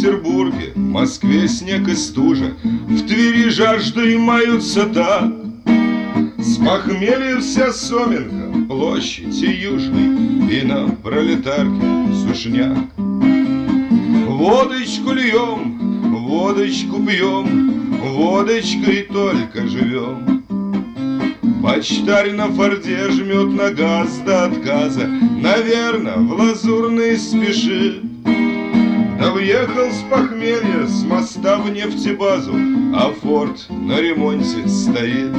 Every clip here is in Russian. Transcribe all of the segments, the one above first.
Петербурге, Москве снег и стужа, в Твери жаждой маются так. С похмелья вся Соменка, площадь и Южный, и на Пролетарке сушняк. Водочку льем, водочку пьем, водочкой только живем. Почтарь на форде жмет на газ до отказа, наверно, в Лазурный спешит. Да въехал с похмелья с моста в нефтебазу, а форт на ремонте стоит.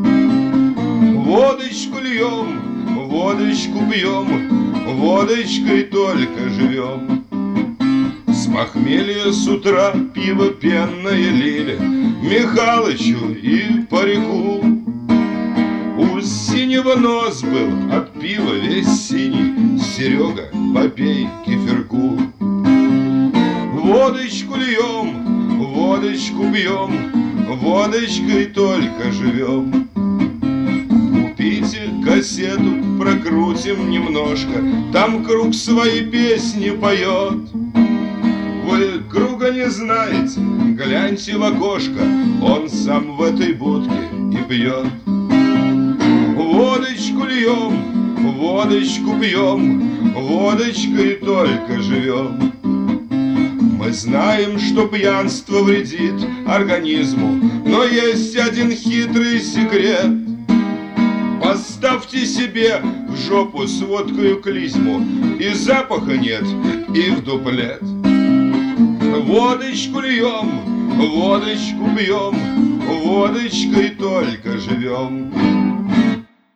Водочку льем, водочку пьем, водочкой только живем. С похмелья с утра пиво пенное лили Михалычу и парику. У синего нос был от пива весь синий, Серега, попей кефирку. Водочку льем, водочку пьем, водочкой только живем. Купите кассету, прокрутим немножко, там Круг свои песни поет. Вы Круга не знаете, гляньте в окошко, он сам в этой будке и пьет. Водочку льем, водочку пьем, водочкой только живем. Мы знаем, что пьянство вредит организму, но есть один хитрый секрет. Поставьте себе в жопу с водкою клизму, и запаха нет, и в дуплет. Водочку льем, водочку пьем, водочкой только живем.